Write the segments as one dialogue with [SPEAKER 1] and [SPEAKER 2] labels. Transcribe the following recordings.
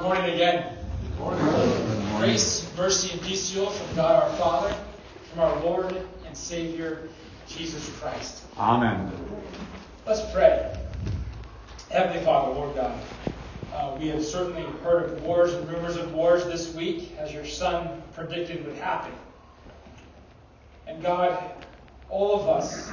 [SPEAKER 1] morning again.
[SPEAKER 2] Good morning.
[SPEAKER 1] Grace, mercy, and peace to you all from God our Father, from our Lord and Savior, Jesus Christ.
[SPEAKER 2] Amen.
[SPEAKER 1] Let's pray. Heavenly Father, Lord God, we have certainly heard of wars and rumors of wars this week, as your Son predicted would happen. And God, all of us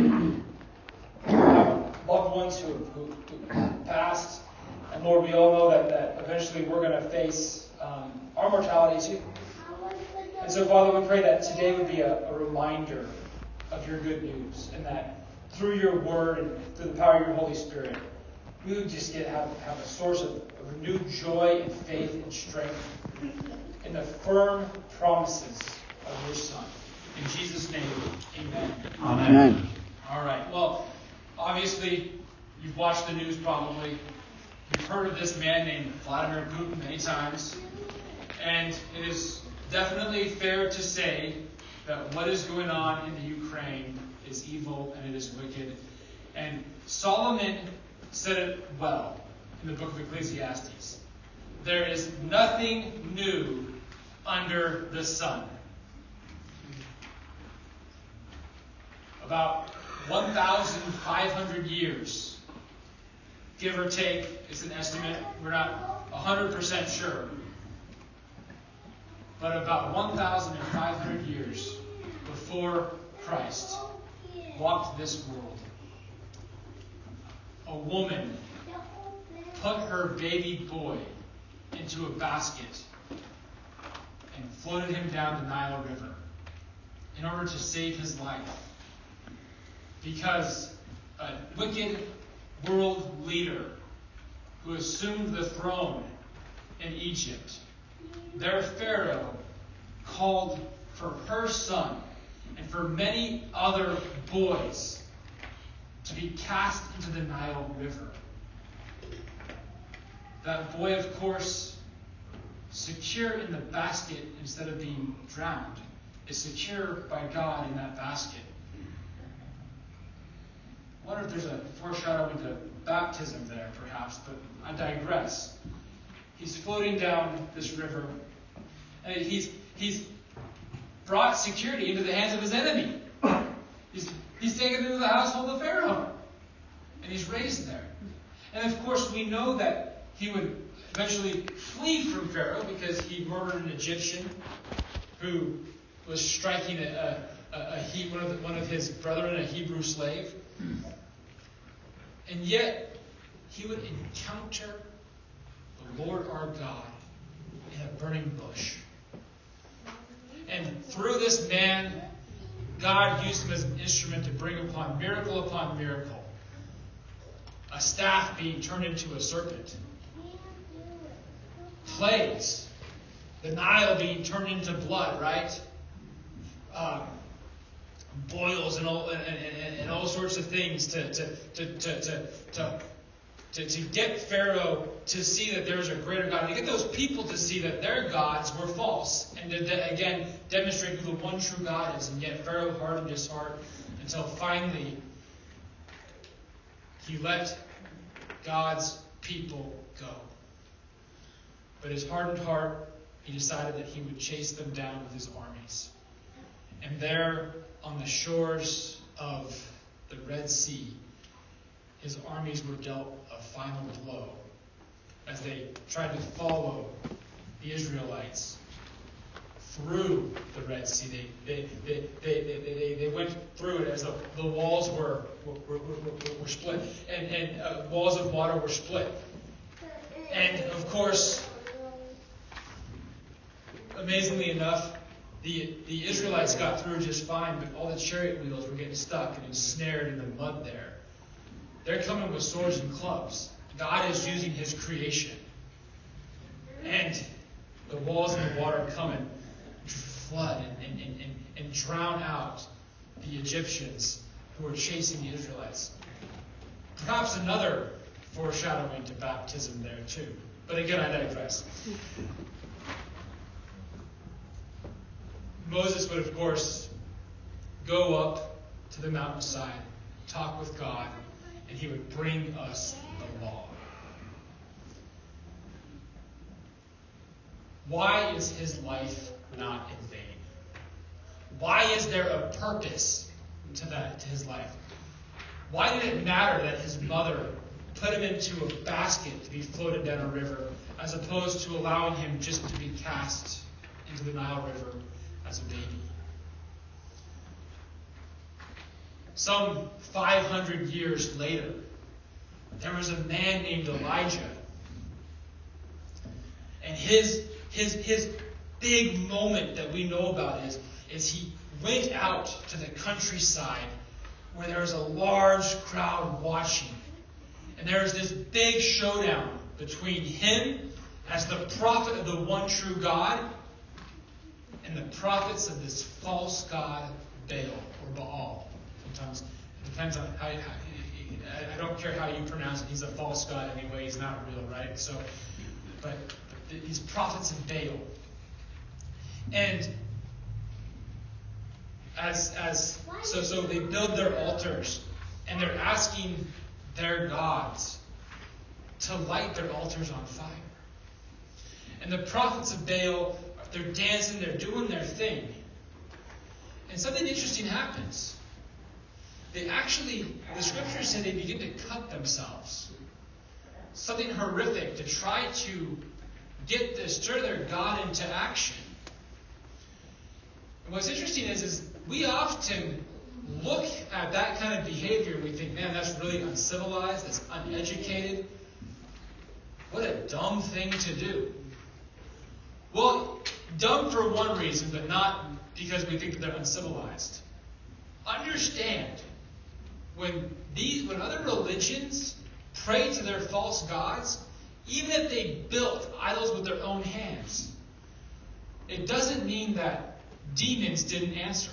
[SPEAKER 1] have loved ones who passed. And Lord, we all know that eventually we're going to face our mortality too. And so, Father, we pray that today would be a reminder of your good news, and that through your word and through the power of your Holy Spirit, we would just have a source of renewed joy and faith and strength in the firm promises of your Son. In Jesus' name, amen.
[SPEAKER 2] Amen.
[SPEAKER 1] All right. Well, obviously, you've watched the news probably. You've heard of this man named Vladimir Putin many times. And it is definitely fair to say that what is going on in the Ukraine is evil and it is wicked. And Solomon said it well in the book of Ecclesiastes. There is nothing new under the sun. About 1,500 years, give or take, it's an estimate. We're not 100% sure. But about 1,500 years before Christ walked this world, a woman put her baby boy into a basket and floated him down the Nile River in order to save his life. Because a wicked world leader who assumed the throne in Egypt, their Pharaoh, called for her son and for many other boys to be cast into the Nile River. That boy, of course, secure in the basket instead of being drowned, is secure by God in that basket. I wonder if there's a foreshadowing to baptism there, perhaps, but I digress. He's floating down this river, and he's brought security into the hands of his enemy. He's taken into the household of Pharaoh, and he's raised there. And of course, we know that he would eventually flee from Pharaoh because he murdered an Egyptian who was striking one of his brethren, a Hebrew slave. And yet, he would encounter the Lord our God in a burning bush. And through this man, God used him as an instrument to bring upon miracle, a staff being turned into a serpent, plagues, the Nile being turned into blood, right? Boils and all sorts of things to get Pharaoh to see that there's a greater God, to get those people to see that their gods were false, and to again demonstrate who the one true God is. And yet Pharaoh hardened his heart until finally he let God's people go. But his hardened heart, he decided that he would chase them down with his armies. And there, on the shores of the Red Sea, his armies were dealt a final blow as they tried to follow the Israelites through the Red Sea. They went through it as the walls were split, and walls of water were split. And of course, amazingly enough, the Israelites got through just fine, but all the chariot wheels were getting stuck and ensnared in the mud there. They're coming with swords and clubs. God is using his creation. And the walls and the water come and flood and drown out the Egyptians who are chasing the Israelites. Perhaps another foreshadowing to baptism there too. But again, I digress. Moses would, of course, go up to the mountainside, talk with God, and he would bring us the law. why is his life not in vain? Why is there a purpose to his life? Why did it matter that his mother put him into a basket to be floated down a river, as opposed to allowing him just to be cast into the Nile River as a baby? Some 500 years later, there was a man named Elijah. And his big moment that we know about is he went out to the countryside where there was a large crowd watching. And there was this big showdown between him as the prophet of the one true God and the prophets of this false god, Baal or Baal. Sometimes it depends on how I don't care how you pronounce it. He's a false god anyway. He's not real, right? So, but these prophets of Baal. And so they build their altars, and they're asking their gods to light their altars on fire. And the prophets of Baal, they're dancing, they're doing their thing. And something interesting happens. The scriptures say they begin to cut themselves. Something horrific to try to stir their God into action. And what's interesting is we often look at that kind of behavior and we think, man, that's really uncivilized, that's uneducated. What a dumb thing to do. Well, dumb for one reason, but not because we think that they're uncivilized. Understand, when other religions pray to their false gods, even if they built idols with their own hands, it doesn't mean that demons didn't answer.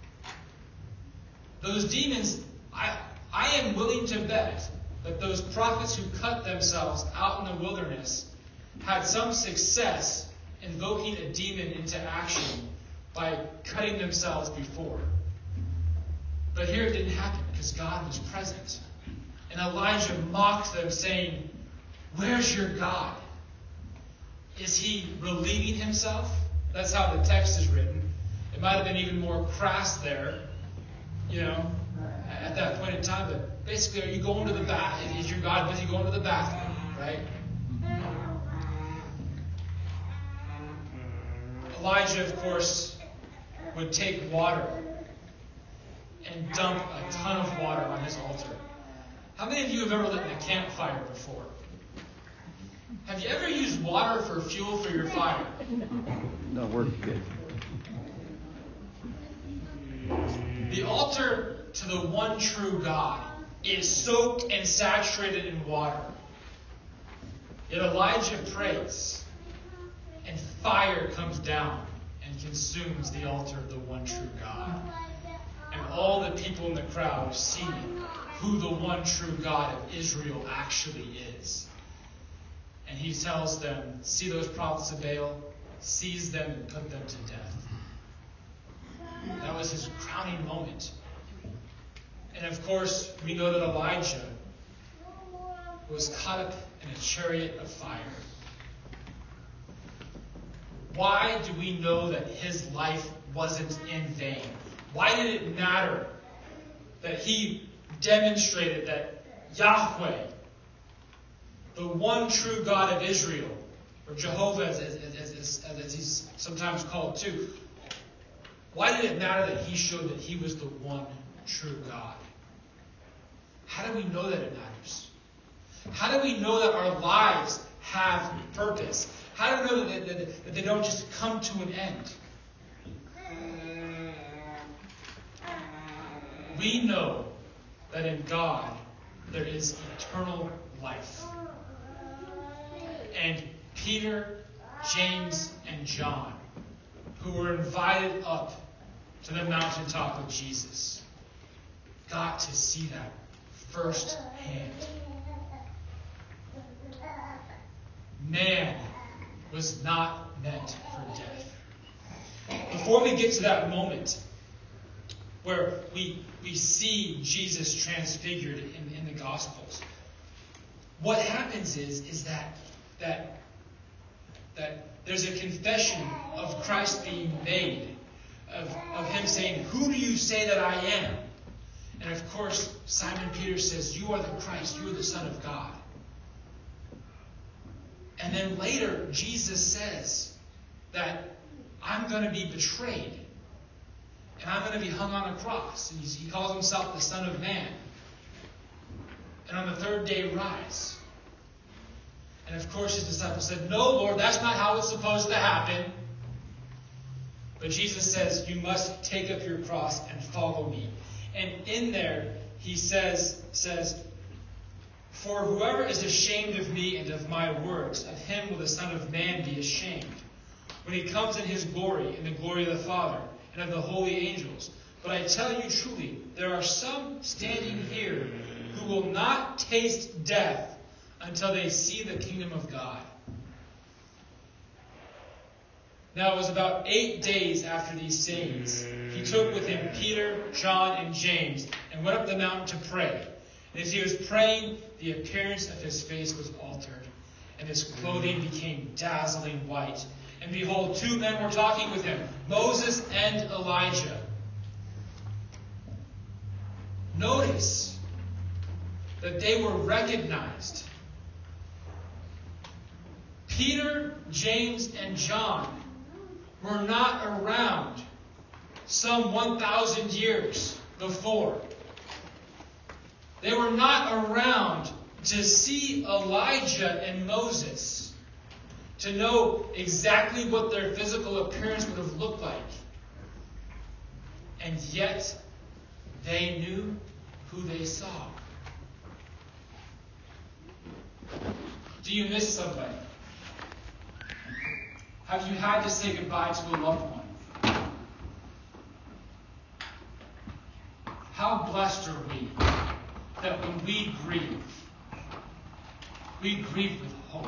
[SPEAKER 1] Those demons, I am willing to bet that those prophets who cut themselves out in the wilderness had some success invoking a demon into action by cutting themselves before. But here it didn't happen because God was present. And Elijah mocked them, saying, "Where's your God? Is he relieving himself?" That's how the text is written. It might have been even more crass there, at that point in time. But basically, are you going to the bath? Is your God busy going to the bathroom, right? Elijah, of course, would take water and dump a ton of water on his altar. How many of you have ever lit a campfire before? Have you ever used water for fuel for your fire?
[SPEAKER 2] No, we're good.
[SPEAKER 1] The altar to the one true God is soaked and saturated in water. Yet Elijah prays, and fire comes down and consumes the altar of the one true God. And all the people in the crowd see who the one true God of Israel actually is. And he tells them, see those prophets of Baal? Seize them and put them to death. That was his crowning moment. And of course, we know that Elijah was caught up in a chariot of fire. Why do we know that his life wasn't in vain? Why did it matter that he demonstrated that Yahweh, the one true God of Israel, or Jehovah as he's sometimes called too, why did it matter that he showed that he was the one true God? How do we know that it matters? How do we know that our lives have purpose? How do we know that they don't just come to an end? We know that in God there is eternal life. And Peter, James, and John, who were invited up to the mountaintop of Jesus, got to see that firsthand. Man was not meant for death. Before we get to that moment where we see Jesus transfigured in the Gospels, what happens is that that there's a confession of Christ being made, of him saying, "Who do you say that I am?" And of course, Simon Peter says, "You are the Christ, you are the Son of God." And then later, Jesus says that I'm going to be betrayed. And I'm going to be hung on a cross. And he calls himself the Son of Man. And on the third day, rise. And of course, his disciples said, "No, Lord, that's not how it's supposed to happen." But Jesus says, "You must take up your cross and follow me." And in there, he says, "For whoever is ashamed of me and of my words, of him will the Son of Man be ashamed, when he comes in his glory, in the glory of the Father, and of the holy angels. But I tell you truly, there are some standing here who will not taste death until they see the kingdom of God." Now it was about 8 days after these sayings. He took with him Peter, John, and James, and went up the mountain to pray. And as he was praying, the appearance of his face was altered, and his clothing became dazzling white. And behold, 2 men were talking with him, Moses and Elijah. Notice that they were recognized. Peter, James, and John were not around some 1,000 years before. They were not around to see Elijah and Moses, to know exactly what their physical appearance would have looked like. And yet, they knew who they saw. Do you miss somebody? Have you had to say goodbye to a loved one? How blessed are we that when we grieve with hope.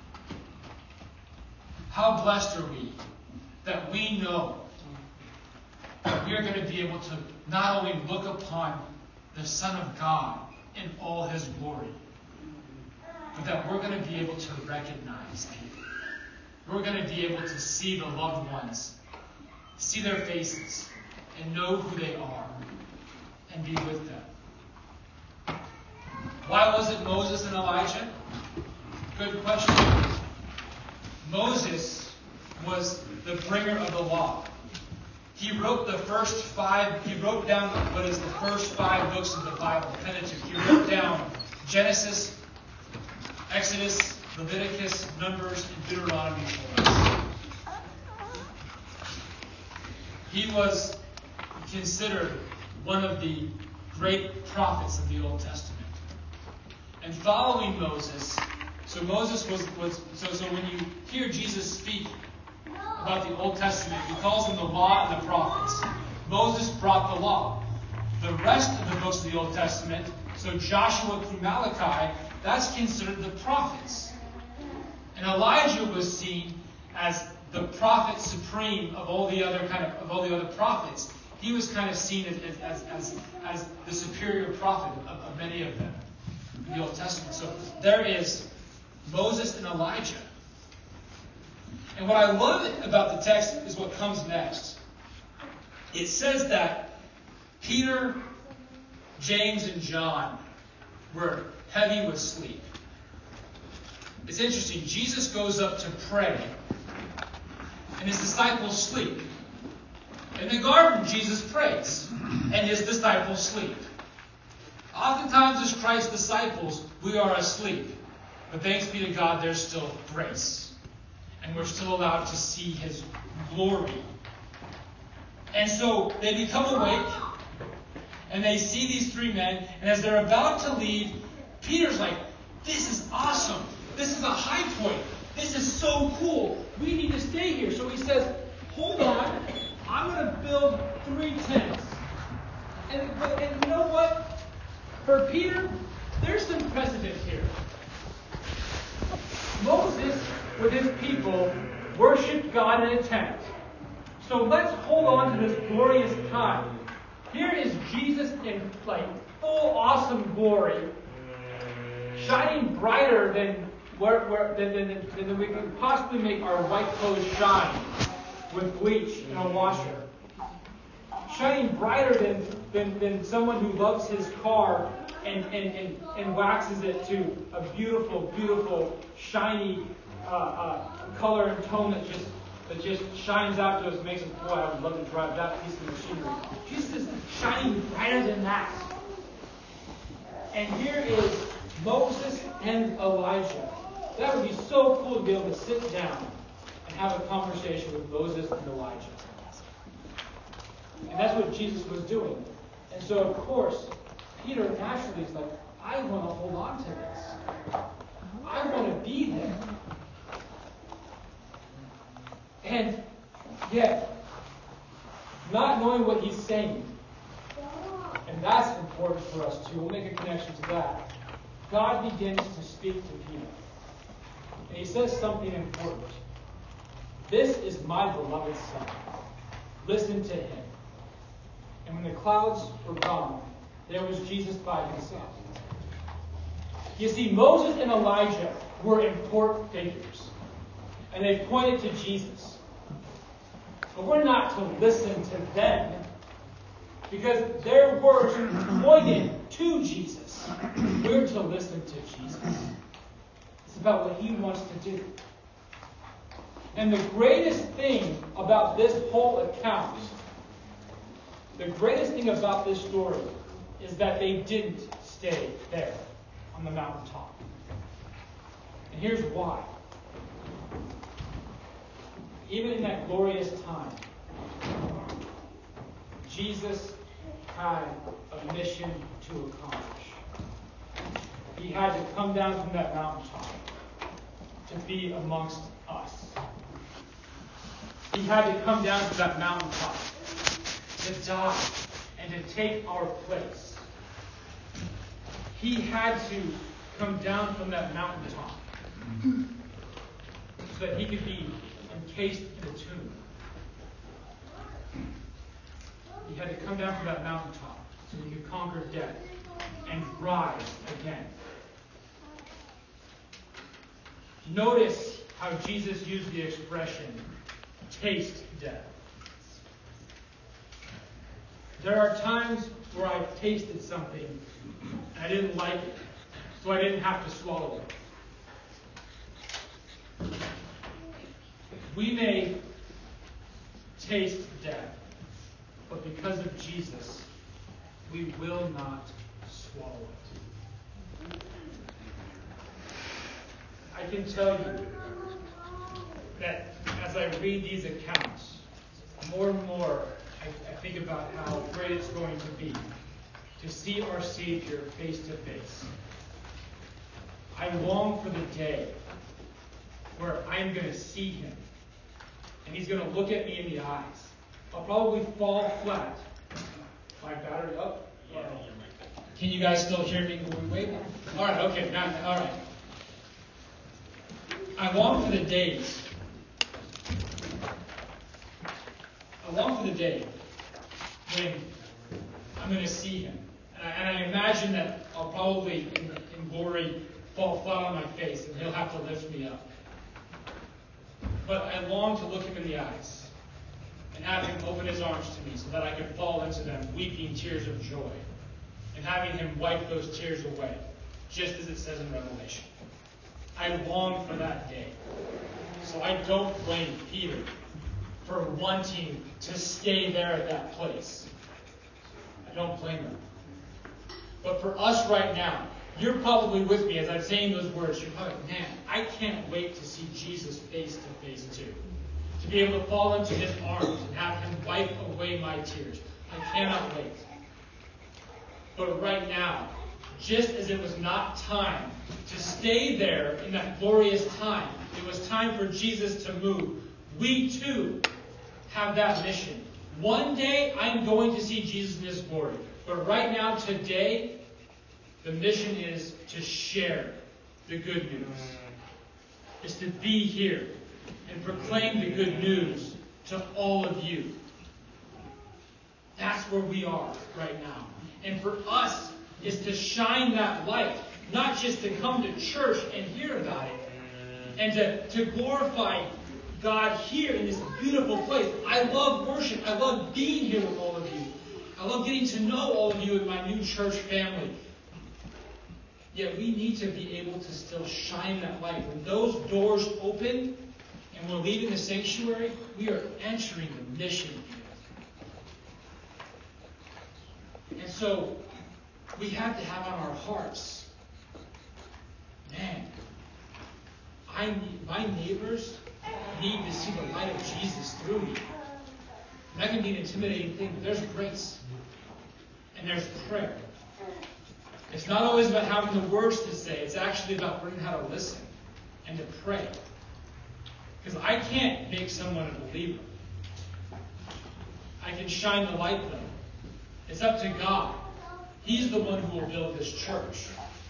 [SPEAKER 1] How blessed are we that we know that we are going to be able to not only look upon the Son of God in all his glory, but that we're going to be able to recognize people. We're going to be able to see the loved ones, see their faces, and know who they are, and be with them. Why was it Moses and Elijah? Good question. Moses was the bringer of the law. He wrote down what is the first 5 books of the Bible, Pentateuch. He wrote down Genesis, Exodus, Leviticus, Numbers, and Deuteronomy for us. He was considered one of the great prophets of the Old Testament. And following Moses, so Moses was so when you hear Jesus speak about the Old Testament, he calls them the law and the prophets. Moses brought the law. The rest of the books of the Old Testament, so Joshua through Malachi, that's considered the prophets. And Elijah was seen as the prophet supreme of all the other prophets. He was kind of seen as the superior prophet of many of them in the Old Testament. So there is Moses and Elijah. And what I love about the text is what comes next. It says that Peter, James, and John were heavy with sleep. It's interesting. Jesus goes up to pray, and his disciples sleep. In the garden, Jesus prays, and his disciples sleep. Oftentimes, as Christ's disciples, we are asleep. But thanks be to God, there's still grace. And we're still allowed to see his glory. And so they become awake, and they see these 3 men, and as they're about to leave, Peter's like, "This is awesome. This is a high point. This is so cool. We need to stay here." So he says, "Hold on. I'm going to build 3 tents." And you know what? For Peter, there's some precedent here. Moses, with his people, worshipped God in a tent. So let's hold on to this glorious time. Here is Jesus in full awesome glory, shining brighter than
[SPEAKER 3] then we can possibly make our white clothes shine with bleach in a washer. Shining brighter than someone who loves his car and waxes it to a beautiful, beautiful, shiny color and tone that just shines out to us, makes us, boy, I would love to drive that piece of machinery. Jesus is shining brighter than that. And here is Moses and Elijah. That would be so cool to be able to sit down and have a conversation with Moses and Elijah. And that's what Jesus was doing. And so, of course, Peter naturally is like, I want to hold on to this. I want to be there. And yet, not knowing what he's saying, and that's important for us too. We'll make a connection to that. God begins to speak to Peter. And he says something important. This is my beloved son. Listen to him. And when the clouds were gone, there was Jesus by himself. You see, Moses and Elijah were important figures. And they pointed to Jesus. But we're not to listen to them, because their words pointed to Jesus. We're to listen to Jesus. It's about what he wants to do. And the greatest thing about this whole account, the greatest thing about this story, is that they didn't stay there on the mountaintop. And here's why. Even in that glorious time, Jesus had a mission to accomplish. He had to come down from that mountaintop to be amongst us. He had to come down from that mountaintop to die and to take our place. He had to come down from that mountaintop so that he could be encased in a tomb. He had to come down from that mountaintop so he could conquer death and rise again. Notice how Jesus used the expression, taste death. There are times where I've tasted something and I didn't like it, so I didn't have to swallow it. We may taste death, but because of Jesus, we will not swallow it. I can tell you that as I read these accounts, more and more I think about how great it's going to be to see our Savior face to face. I long for the day where I'm going to see him and he's going to look at me in the eyes. I'll probably fall flat. My battery up? Yeah. Can you guys still hear me when we wait? All right, okay. Now, all right. I long for the days. I long for the day when I'm going to see him. And I imagine that I'll probably, in glory, fall flat on my face and he'll have to lift me up. But I long to look him in the eyes and have him open his arms to me so that I could fall into them weeping tears of joy and having him wipe those tears away, just as it says in Revelation. I long for that day. So I don't blame Peter for wanting to stay there at that place. I don't blame him. But for us right now, you're probably with me as I'm saying those words. You're probably, man, I can't wait to see Jesus face to face too. To be able to fall into his arms and have him wipe away my tears. I cannot wait. But right now, just as it was not time to stay there in that glorious time, it was time for Jesus to move. We too have that mission. One day I'm going to see Jesus in his glory. But right now, today, the mission is to share the good news. Is to be here and proclaim the good news to all of you. That's where we are right now. And for us is to shine that light, not just to come to church and hear about it, and to glorify God here in this beautiful place. I love worship. I love being here with all of you. I love getting to know all of you in my new church family. Yet we need to be able to still shine that light. When those doors open and we're leaving the sanctuary, we are entering the mission field. And so we have to have on our hearts, man, my neighbors need to see the light of Jesus through me. And that can be an intimidating thing, but there's grace. And there's prayer. It's not always about having the words to say. It's actually about learning how to listen and to pray. Because I can't make someone a believer. I can shine the light, though. It's up to God. He's the one who will build this church.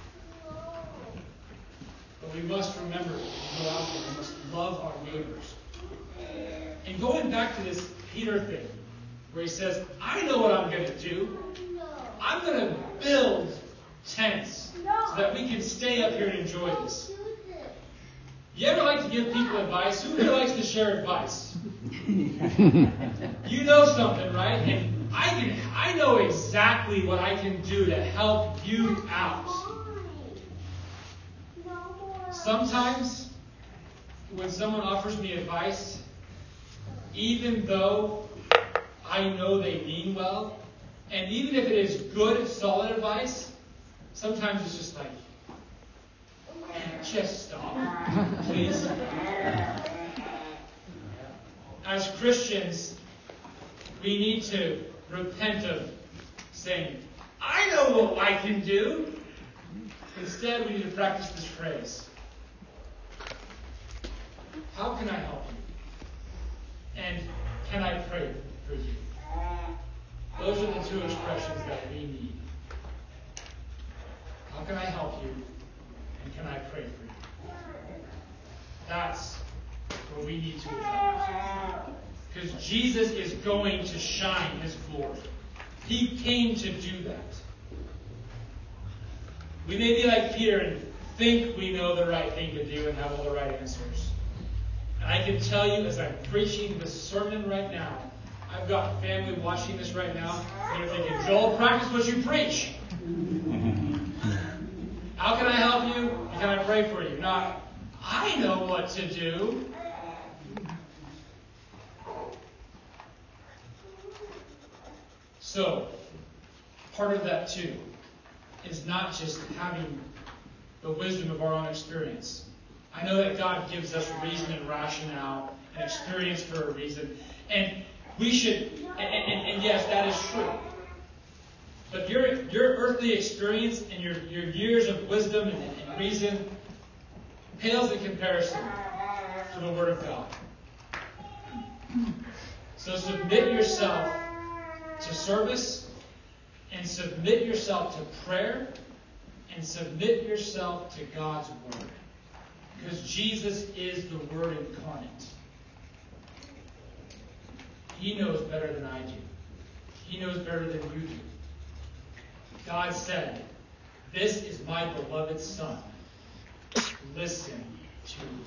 [SPEAKER 3] But we must remember, as we go out there, we must love our neighbors. And going back to this Peter thing, where he says, I know what I'm going to do. I'm going to build tents so that we can stay up here and enjoy this. You ever like to give people advice? Who here likes to share advice? You know something, right? And I know exactly what I can do to help you out. Sometimes, when someone offers me advice, even though I know they mean well, and even if it is good, solid advice, sometimes it's just like, just stop, please. As Christians, we need to repent of saying, I know what I can do. Instead, we need to practice this phrase. How can I help you? And can I pray for you? Those are the two expressions that we need. How can I help you? And can I pray for you? That's what we need to adopt. Because Jesus is going to shine His glory. He came to do that. We may be like Peter and think we know the right thing to do and have all the right answers. And I can tell you, as I'm preaching this sermon right now, I've got family watching this right now. They're thinking, Joel, practice what you preach. How can I help you? And can I pray for you? Not, I know what to do. So, part of that too is not just having the wisdom of our own experience. I know that God gives us reason and rationale and experience for a reason. And we should, and yes, that is true. But your earthly experience and your years of wisdom and reason pales in comparison to the Word of God. So submit yourself to service, and submit yourself to prayer, and submit yourself to God's Word. Because Jesus is the Word incarnate. He knows better than I do. He knows better than you do. God said, this is my beloved Son. Listen to him.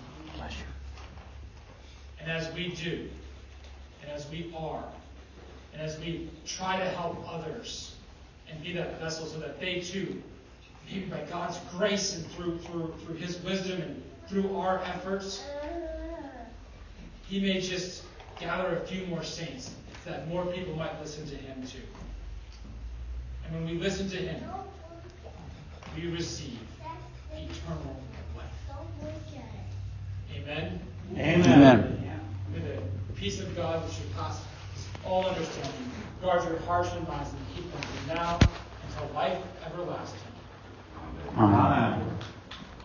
[SPEAKER 3] And as we do, and as we are, and as we try to help others and be that vessel so that they too, maybe by God's grace and through His wisdom and through our efforts, He may just gather a few more saints so that more people might listen to Him too. And when we listen to Him, we receive eternal life. Amen?
[SPEAKER 2] Amen.
[SPEAKER 3] May the peace of God which surpasses all understanding guard your hearts and minds and keep them from now until life everlasting.
[SPEAKER 2] Amen.